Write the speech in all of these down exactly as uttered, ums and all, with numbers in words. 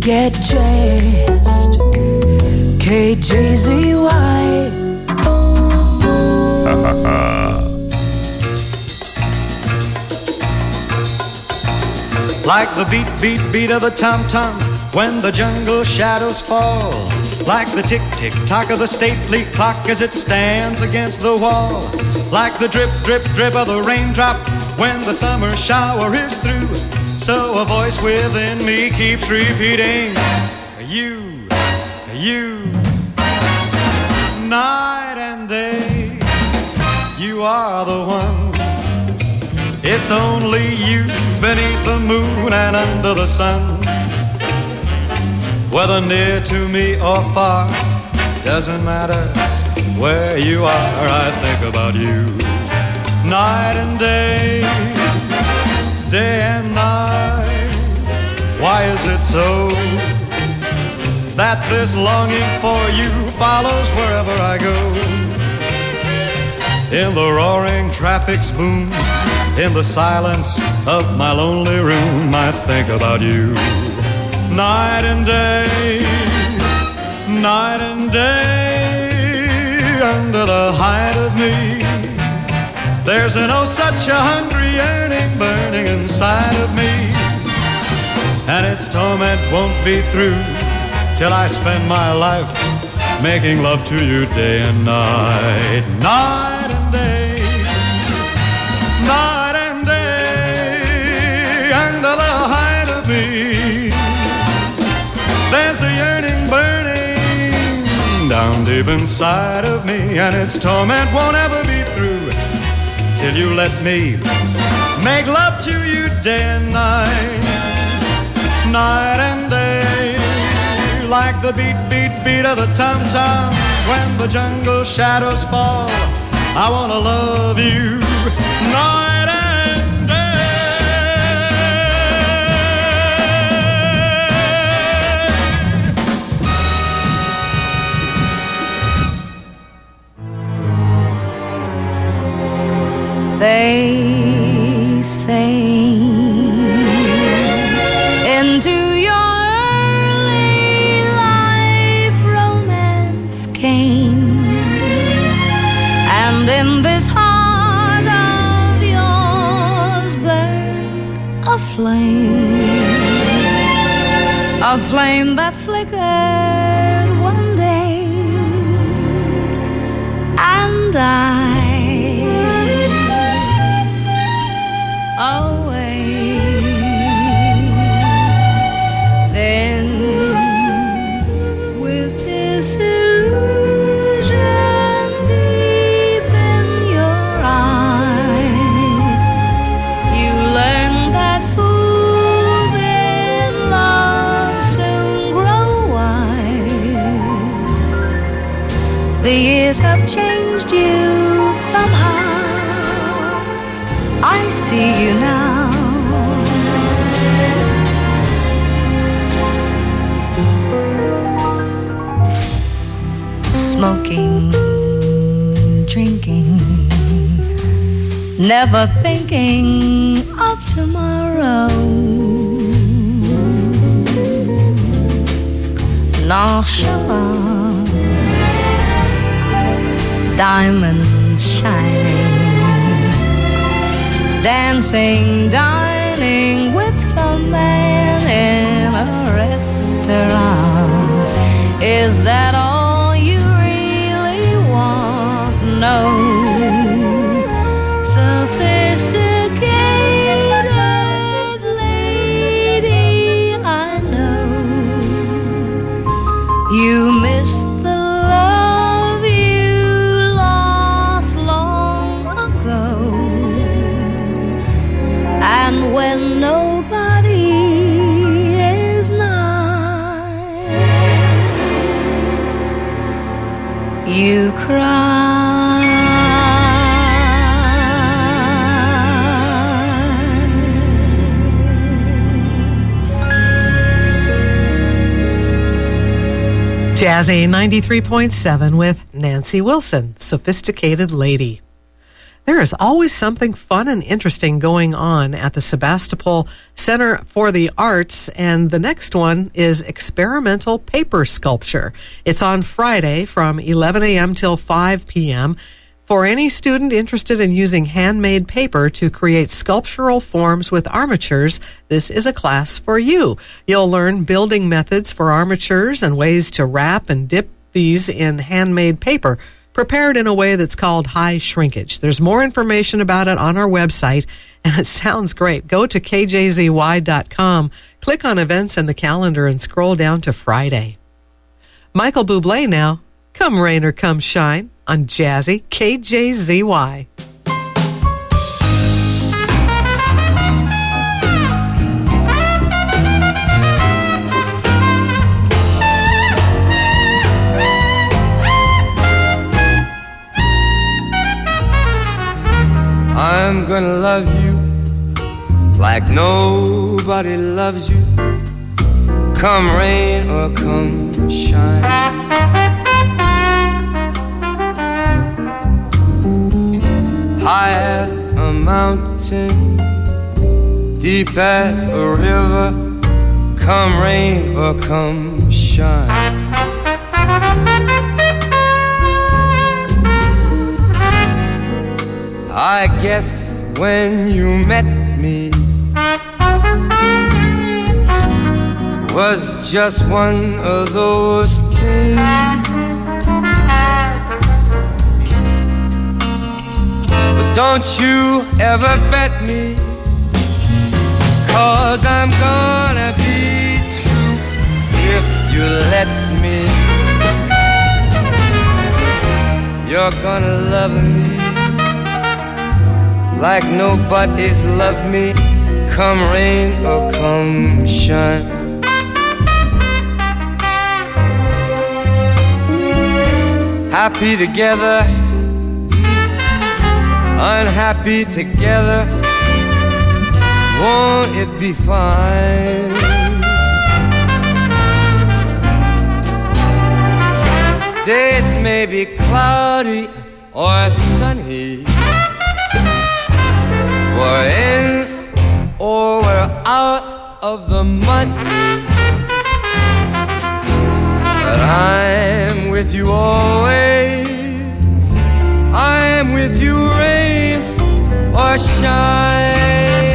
get chased. K J Z Y. Like the beat, beat, beat of the tom-tom when the jungle shadows fall. Like the tick-tick-tock of the stately clock as it stands against the wall. Like the drip, drip, drip of the raindrop when the summer shower is through. So a voice within me keeps repeating, you, you, night and day, you are the one. It's only you beneath the moon and under the sun. Whether near to me or far, doesn't matter where you are, I think about you. Night and day, day and night. Why is it so that this longing for you follows wherever I go? In the roaring traffic's boom, in the silence of my lonely room, I think about you. Night and day, night and day, under the height of me, there's an oh such a hungry yearning burning inside of me, and its torment won't be through till I spend my life making love to you day and night. Night and day, night and day, under the height of me, there's a yearning burning down deep inside of me, and its torment won't ever be through till you let me make love to you day and night. Night and day, like the beat, beat, beat of the tom-tom when the jungle shadows fall. I wanna love you night and day. They say into your early life romance came, and in this heart of yours burned a flame, a flame that flickered one day, and I away. Then with this illusion deep in your eyes, you learn that fools in love soon grow wise. The years have changed you somehow, I see you now. Smoking, drinking, never thinking of tomorrow. Nonchalant, diamonds shining, dancing, dining with some man in a restaurant. Is that all you really want? No. Sophisticated lady, I know you miss the love you lost long ago. And when nobody is nigh, you cry. Jazzy ninety-three point seven with Nancy Wilson, Sophisticated Lady. There is always something fun and interesting going on at the Sebastopol Center for the Arts, and the next one is experimental paper sculpture. It's on Friday from eleven a.m. till five p.m. For any student interested in using handmade paper to create sculptural forms with armatures, this is a class for you. You'll learn building methods for armatures and ways to wrap and dip these in handmade paper, prepared in a way that's called high shrinkage. There's more information about it on our website, and it sounds great. Go to K J Z Y dot com, click on events in the calendar, and scroll down to Friday. Michael Bublé now, Come Rain or Come Shine, on Jazzy K J Z Y. I'm gonna love you like nobody loves you. Come rain or come shine. High as a mountain, deep as a river. Come rain or come shine. I guess when you met me was just one of those things. But don't you ever bet me, 'cause I'm gonna be true if you let me. You're gonna love me like nobody's loved me. Come rain or come shine. Happy together, unhappy together. Won't it be fine? Days may be cloudy or sunny, we're in or we're out of the money, but I'm with you always. I'm with you, rain or shine.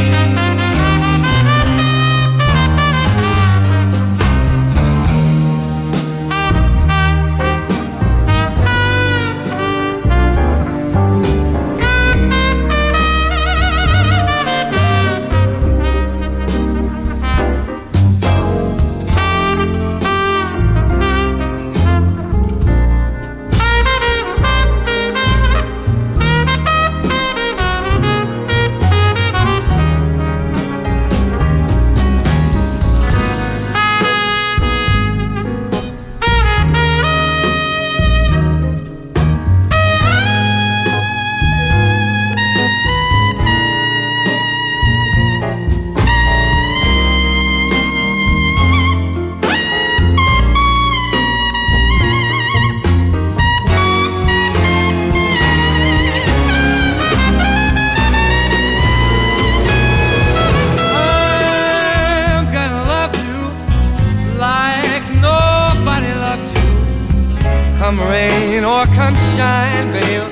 Come rain or come shine, babe.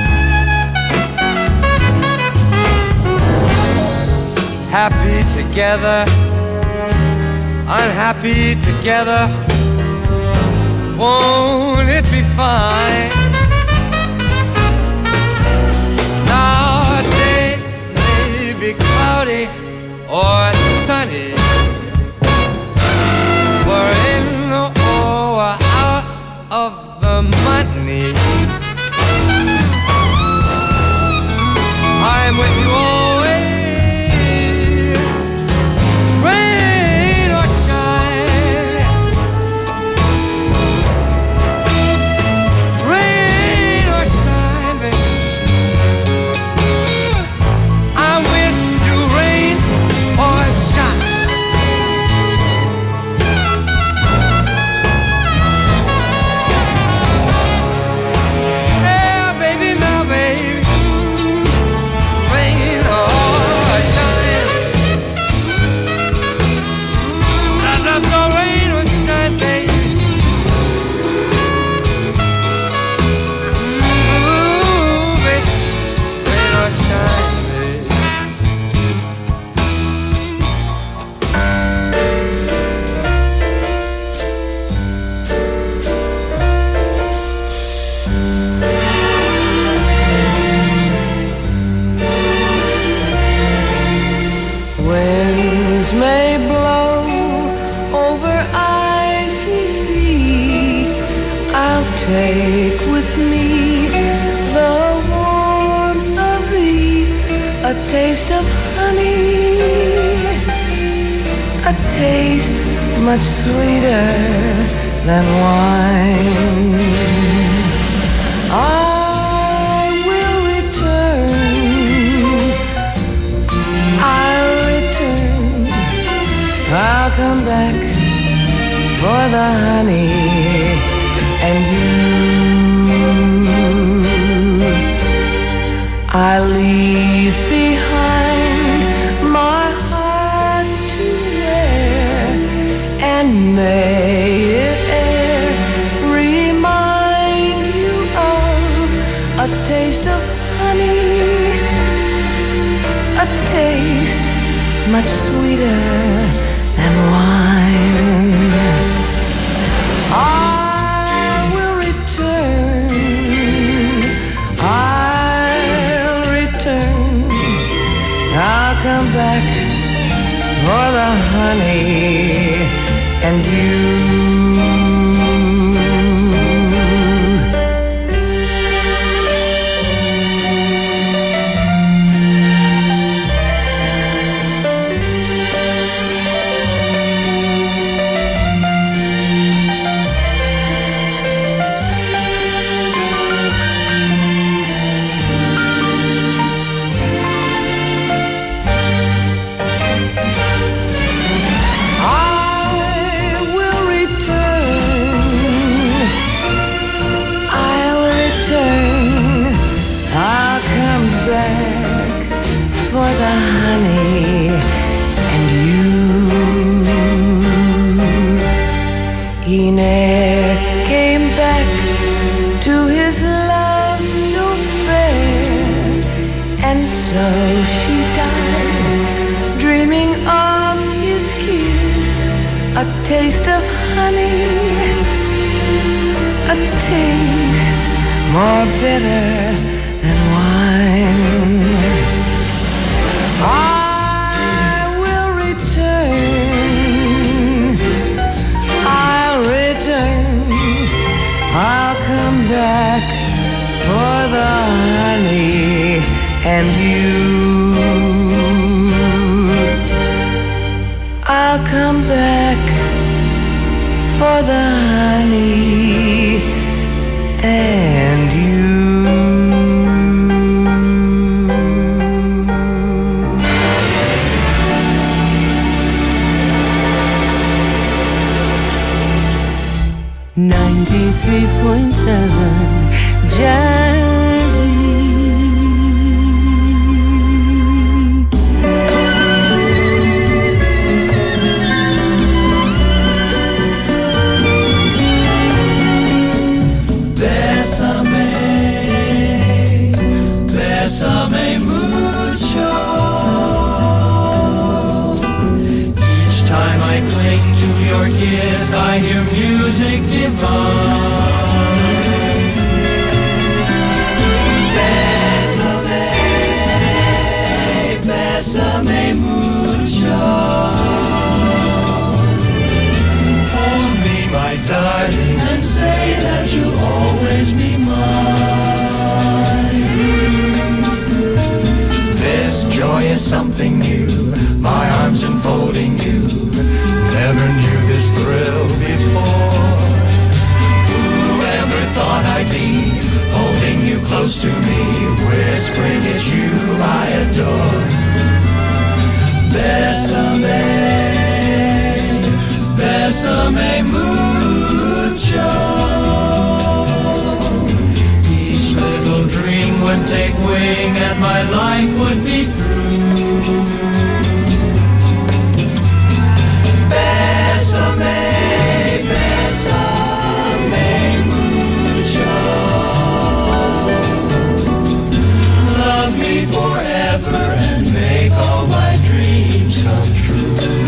Happy together, unhappy together. Won't it be fine? Now days may be cloudy or sunny, we're in or out of the money. I'm with you always, rain or shine, rain taste of honey, a taste much sweeter than wine. I will return, I'll return, I'll come back for the honey and you. I leave behind my heart to wear, and may it e'er remind you of a taste of honey, a taste much sweeter than wine. I will return, I'll return, I'll come back for the honey and you. He ne'er came back to his love so fair, and so she died, dreaming of his kiss, a taste of honey, a taste more bitter than wine. I will return, I'll return, I'll come back for the honey and you. I'll come back for the honey and you. ninety-three point seven Jazzy. Bésame, bésame mucho. Each time I cling to your kiss, I hear music divine. Bésame, bésame mucho. Hold me, my darling, and say that you'll always be mine. This joy is something new, my arms enfolding you. Never knew this thrill before. Whoever thought I'd be holding you close to me, whispering it's you I adore. Bésame, bésame mucho. Each little dream would take wing and my life would be through. Bésame, bésame mucho. Love me forever and make all my dreams come true.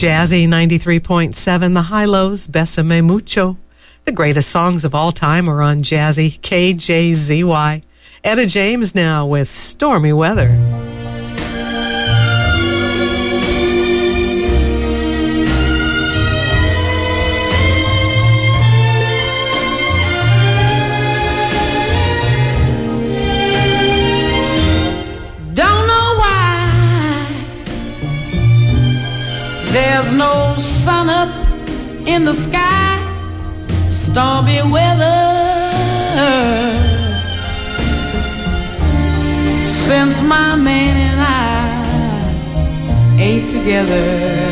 Jazzy ninety-three point seven, The Hi-Lo's, Besame Mucho. The greatest songs of all time are on Jazzy, K J Z Y. Etta James now with Stormy Weather. Don't know why there's no sun up in the sky. Stormy weather since my man and I ain't together.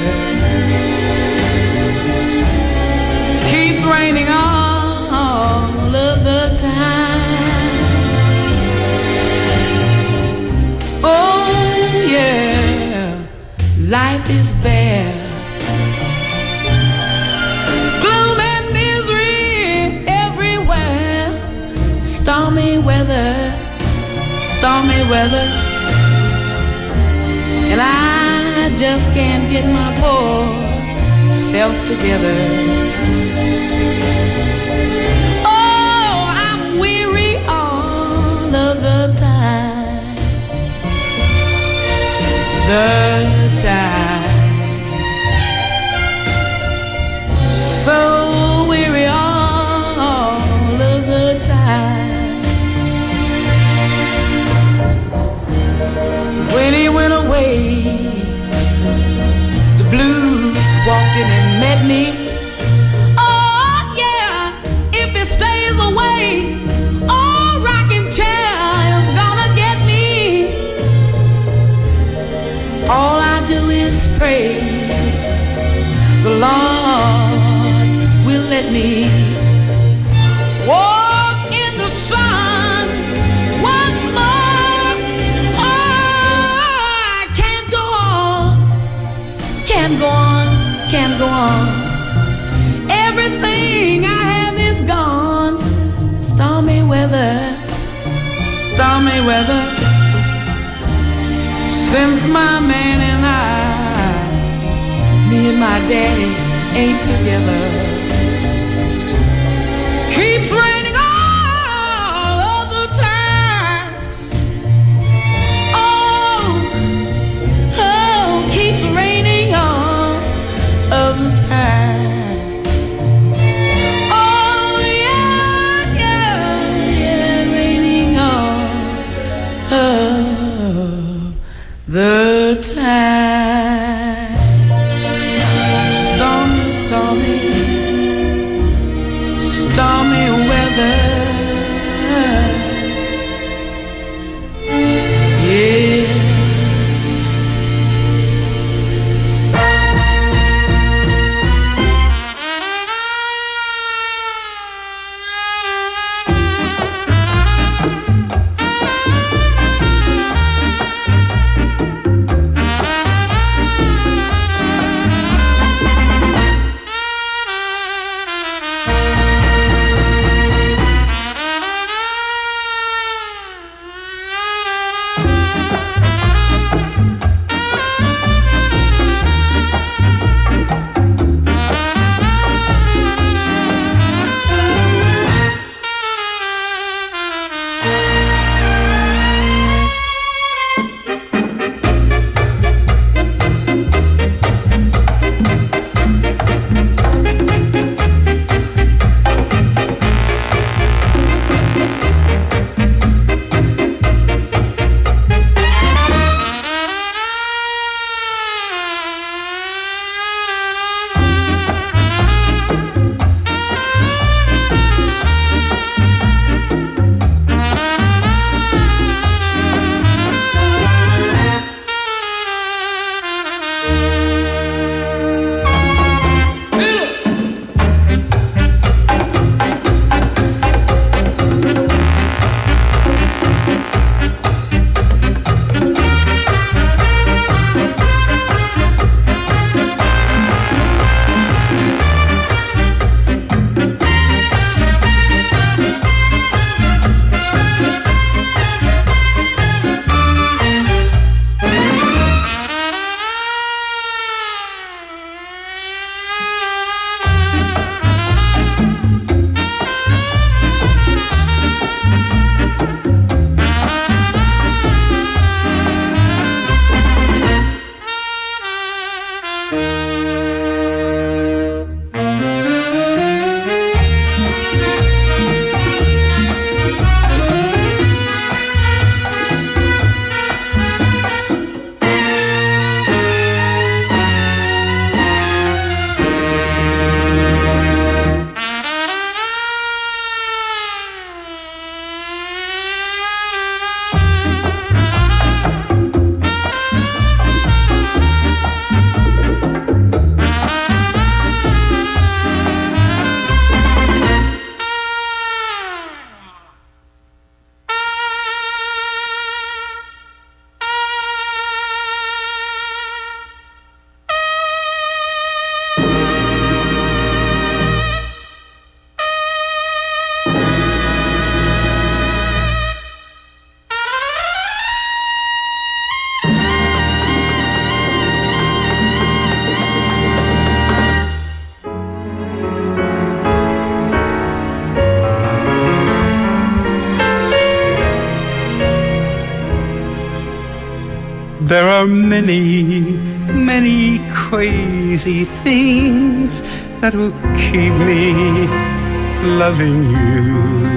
Keeps raining all of the time. Oh yeah, life is bare. Gloom and misery everywhere. Stormy weather, stormy weather, and I just can't get my poor self together. Oh, I'm weary all of the time, the time, so weary all of the time. When he went away, the blues walked in and met me. Oh yeah, if he stays away, oh, rocking chair is gonna get me. All I do is pray the Lord will let me walk in the sun once more. Oh, I can't go on, can't go on, can't go on. Everything I have is gone. Stormy weather, stormy weather, since my man and I, me and my daddy ain't together. Keeps raining all of the time. Oh, oh, keeps raining all of the time. Oh yeah, yeah, yeah, raining all of the time. Stormy, stormy, stormy weather. Yeah. There are many, many crazy things that will keep me loving you.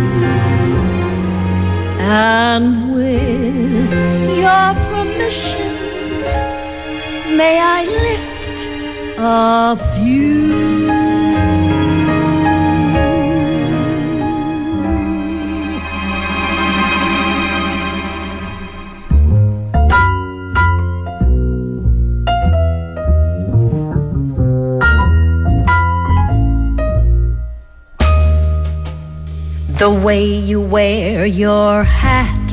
And with your permission, may I list a few? The way you wear your hat,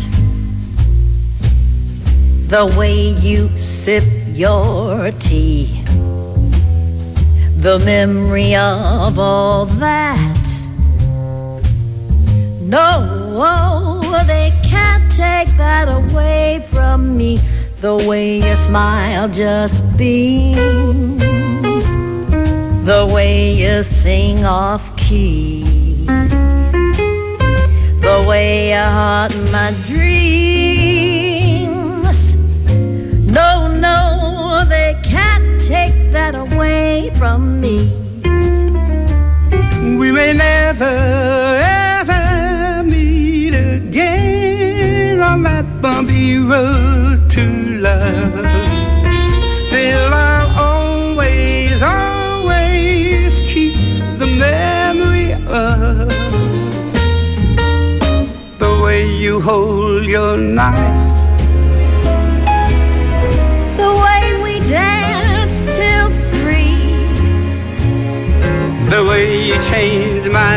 the way you sip your tea, the memory of all that. No, they can't take that away from me. The way your smile just beams, the way you sing off key, the way you haunt my dreams. No, no, they can't take that away from me. We may never, ever meet again on that bumpy road to love. Still I'll always, always keep the memory of the way you hold your knife, the way we dance till three, the way you changed my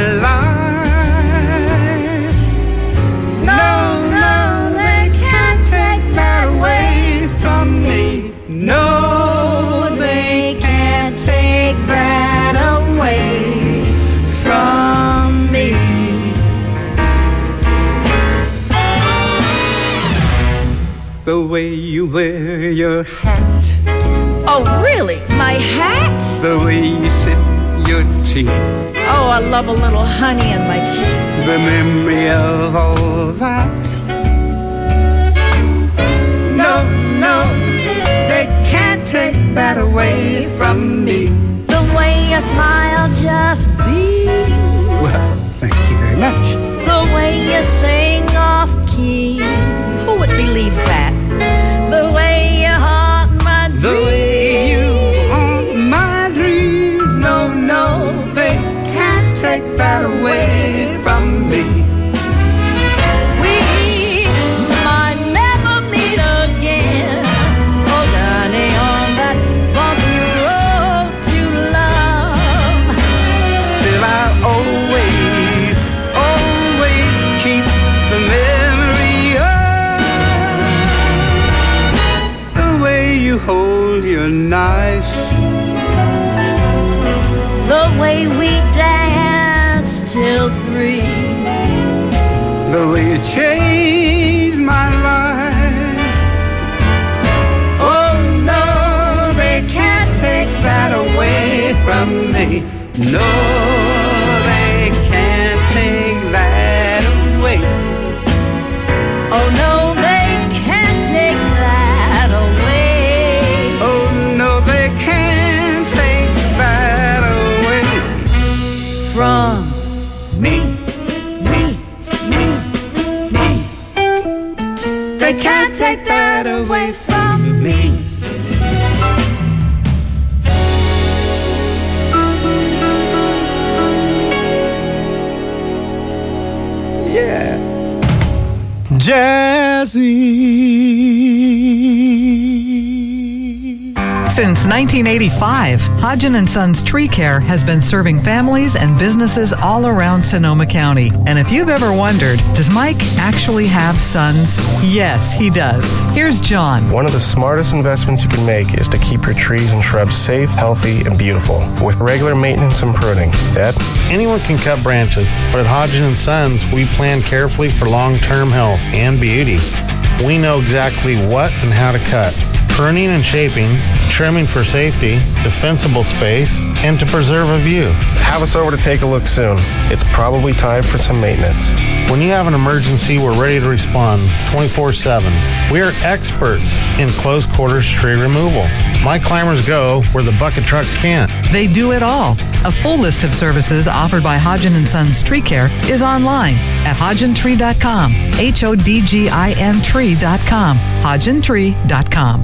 life. No, no, they can't take that away from me. No, they can't take that away from me. The way you wear your hat, oh really, my hat? the way you sip your tea, Oh, I love a little honey in my tea. the memory of all that. No, no, they can't take that away from me. The way your smile just beams, Well, thank you very much. the way you sing off key. Who would believe that? The way you haunt my dreams. The way you haunt my dreams. No, no, they can't take that away from me. We might never meet again. Oh, Johnny, on that bumpy road to love. Still I'll always, always keep the memory of the way you hold your knife, The way we dance till three, the way you changed my life. Oh no, they can't take that away from me. No, they can't take that away. oh no, they can't take that away Oh no, they can't take that away from me, me, me, me. They can't take that away from me. Yeah. Jazzy. Since nineteen eighty-five, Hodgin and Sons Tree Care has been serving families and businesses all around Sonoma County. And if you've ever wondered, does Mike actually have sons? Yes, he does. Here's John. One of the smartest investments you can make is to keep your trees and shrubs safe, healthy, and beautiful with regular maintenance and pruning. Dad? Anyone can cut branches, but at Hodgin and Sons, we plan carefully for long-term health and beauty. We know exactly what and how to cut. Pruning and shaping, trimming for safety, defensible space, and to preserve a view. Have us over to take a look soon. It's probably time for some maintenance. When you have an emergency, we're ready to respond twenty-four seven. We are experts in close quarters tree removal. My climbers go where the bucket trucks can't. They do it all. A full list of services offered by Hodgin and Sons Tree Care is online at hodgin tree dot com. H O D G I N tree dot com. hodgin tree dot com.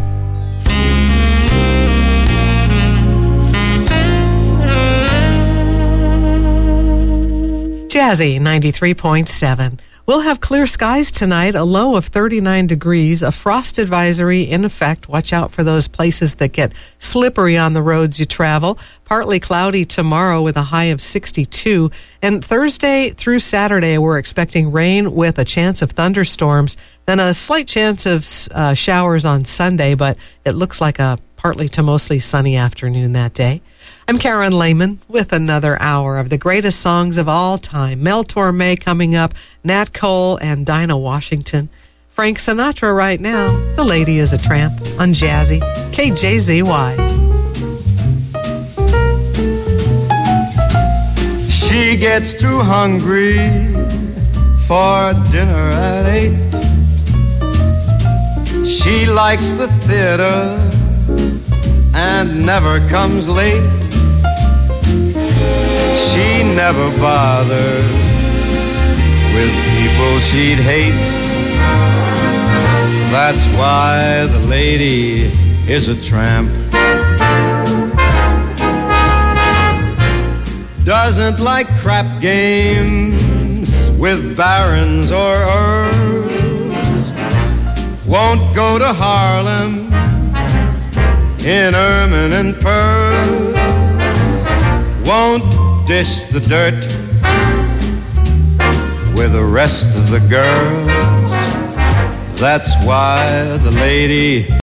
Jazzy ninety-three point seven. We'll have clear skies tonight, a low of thirty-nine degrees, a frost advisory in effect. Watch out for those places that get slippery on the roads you travel. Partly cloudy tomorrow with a high of sixty-two. And Thursday through Saturday, we're expecting rain with a chance of thunderstorms, then a slight chance of uh, showers on Sunday, but it looks like a partly to mostly sunny afternoon that day. I'm Karen Lehman with another hour of the greatest songs of all time. Mel Torme coming up, Nat Cole and Dinah Washington. Frank Sinatra right now. The Lady is a Tramp on Jazzy, K J Z Y. She gets too hungry for dinner at eight. She likes the theater and never comes late. She never bothers with people she'd hate. That's why the lady is a tramp. Doesn't like crap games with barons or earls. Won't go to Harlem in ermine and pearls. Won't dish the dirt with the rest of the girls. That's why the lady